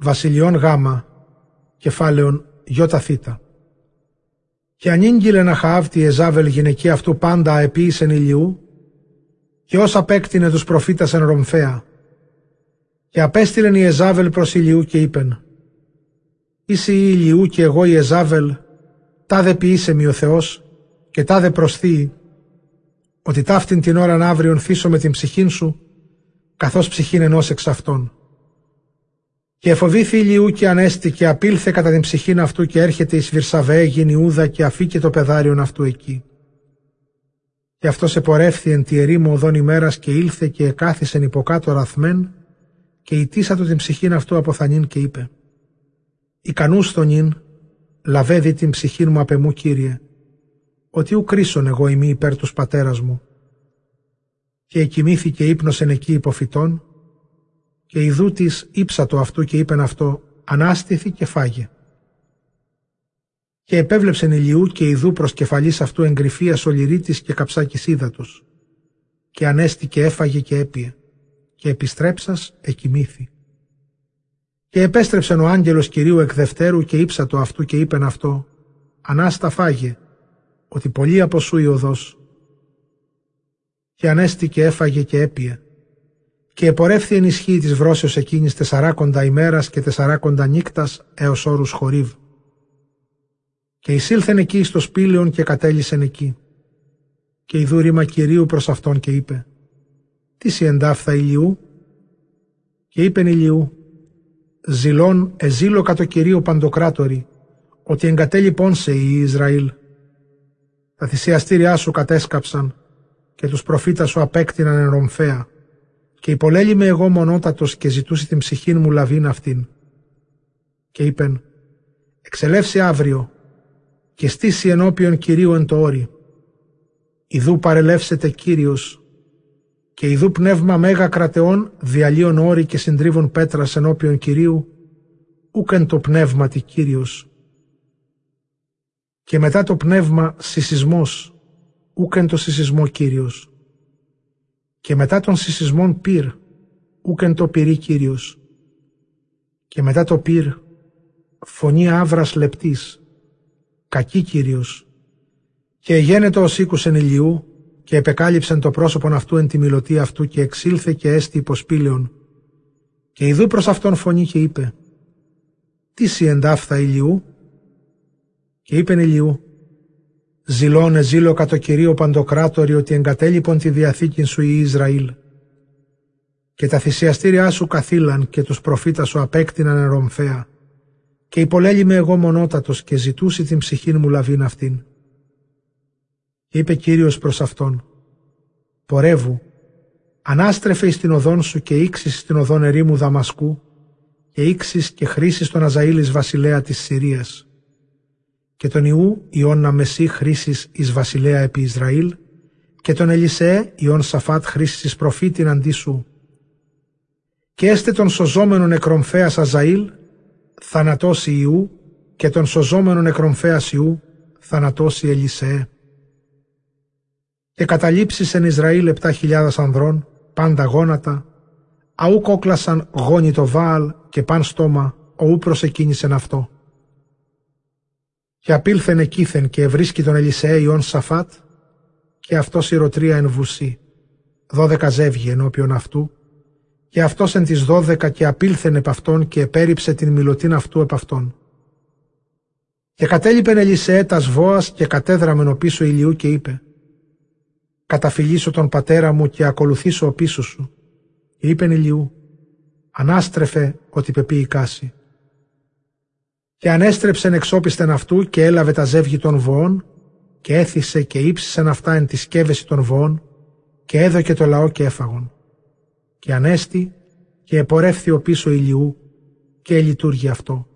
βασιλειών Γ, κεφάλαιον Ι. Και ανήγγειλεν Αχαάβ τη Εζάβελ γυναική αυτού πάντα αεποίησεν Ηλιού, και ως απέκτηνε τους προφήτας εν Ρομφαία. Και απέστειλεν η Εζάβελ προς Ηλιού και είπεν: «Είσαι η Ηλιού και εγώ η Εζάβελ, τάδε ποιήσεμι ο Θεός, και τάδε προσθείει, ότι ταύτην την ώραν αύριον θύσω με την ψυχήν σου, καθώς ψυχήν ενός εξ αυτών». Και εφοβήθη Ηλιού και ανέστη και απήλθε κατά την ψυχήν αυτού και έρχεται εις Βυρσαβέ γην Ιούδα και αφήκε το πεδάριον αυτού εκεί. Και αυτός επορεύθη εν τη ερήμου οδόν ημέρας και ήλθε και εκάθισεν υποκάτω ραθμέν και ητήσατο την ψυχήν αυτού αποθανήν και είπε: «Ικανούς τον νυν, λαβέ δι την ψυχήν μου απ' εμού, Κύριε, ότι ου κρίσον εγώ ημί υπέρ τους πατέρας μου». Και εκοιμήθηκε ύπνοσεν εκεί υποφυτών, και ιδού της ύψατο αυτού και είπεν αυτό: «Ανάστηθη και φάγε». Και επέβλεψεν Ηλιού και ιδού προς κεφαλής αυτού εγκρυφίας ολυρίτης και καψάκης ύδατος. Και ανέστη και έφαγε και έπιε, και επιστρέψας εκοιμήθη. Και επέστρεψεν ο άγγελος Κυρίου εκ δευτέρου και ύψατο αυτού και είπεν αυτό: «Ανάστα φάγε, ότι πολύ από σου η οδός». Και ανέστη και έφαγε και έπιε. Και επορεύθη εν ισχύει της βρώσεως εκείνης 40 ημέρας και 40 νύκτας έως όρους Χορίβ. Και εισήλθεν εκεί στο σπήλαιον και κατέλυσεν εκεί. Και ιδού ρήμα Κυρίου προς αυτόν και είπε: «Τι σοι εντάφθα Ηλιού?» Και είπεν Ηλιού: «Ζηλών εζήλω κατ' Κυρίου Παντοκράτορη, ότι εγκατέλειπον σε η Ισραήλ. Τα θυσιαστήριά σου κατέσκαψαν και τους προφήτας σου απέκτηναν εν Ρομφαία. Και υπολέλημαι εγώ μονότατος και ζητούσι την ψυχήν μου λαβήν αυτήν». Και είπεν: «Εξελεύσει αύριο και στήσει ενώπιον Κυρίου εν το όρι. Ιδού παρελεύσετε Κύριος, και ιδού πνεύμα μέγα κρατεών διαλύων όρι και συντρίβων πέτρας ενώπιον Κυρίου, ούκεν το πνεύματι Κύριος. Και μετά το πνεύμα συσσισμός, ούκεν το συσσισμό Κύριος. Και μετά των συσσισμών πυρ, ούκεν το πυρί Κύριος. Και μετά το πυρ, φωνή άβρας λεπτής, κακή Κύριος. Και εγένετο ως οίκουσεν Ηλιού, και επεκάλυψεν το πρόσωπον αυτού εν τη μιλωτή αυτού, και εξήλθε και έστη υποσπήλαιον. Και ιδού προς αυτόν φωνή και είπε: «Τι σοι εντάφθα Ηλιού?» Και είπεν Ηλιού: «Ζηλών εζήλω κατ' το Κυρίο Παντοκράτορη, ότι εγκατέλειπον τη διαθήκην σου η Ισραήλ. Και τα θυσιαστήριά σου καθήλαν και τους προφήτας σου απέκτηναν εν Ρομφαία. Και υπολέλημαι εγώ μονότατος και ζητούσι την ψυχήν μου λαβήν αυτήν». Είπε Κύριος προς αυτόν: «Πορεύου, ανάστρεφε εις την οδόν σου και ήξεις στην οδόν ερήμου Δαμασκού, και ήξεις και χρήσεις τον Αζαήλ βασιλέα της Συρίας. Και τον Ιού Ιώνα Μεσή χρήσεις εις βασιλέα επί Ισραήλ, και τον Ελισεέ Ιών Σαφάτ χρήσεις εις προφήτην αντί σου. Και έστε τον σωζόμενον εκρομφέας Αζαήλ, θανατώσει Ιού, και τον σωζόμενον εκρομφέας Ιού, θανατώσει Ελισεέ. Και καταλήψεις εν Ισραήλ 7.000 ανδρών, πάντα γόνατα, αού κόκλασαν γόνι το Βάαλ και παν στόμα, οού προσεκίνησεν αυτό. Και απήλθεν εκείθεν και ευρίσκει τον Ελισεέ Ιών Σαφάτ, και αυτός ηρωτρία εν βουσί, 12 ζεύγη ενώπιον αυτού, και αυτός εν τις 12 και απήλθεν επ' αυτόν και επέριψε την μιλωτήν αυτού επ' αυτόν. Και κατέλειπεν Ελισεέ τας βόας και κατέδραμεν ο πίσω Ηλιού και είπε: «Καταφυλίσω τον πατέρα μου και ακολουθήσω ο πίσω σου». Και είπεν Ηλιού: «Ανάστρεφε ότι πεποίει κάση». Και ανέστρεψεν εξόπιστεν αυτού και έλαβε τα ζεύγη των βοών και έθισε και ύψισεν αυτά εν τη σκεύεση των βοών και έδωκε το λαό και έφαγον. Και ανέστη και επορεύθη ο πίσω Ηλιού και ελειτουργεί αυτό.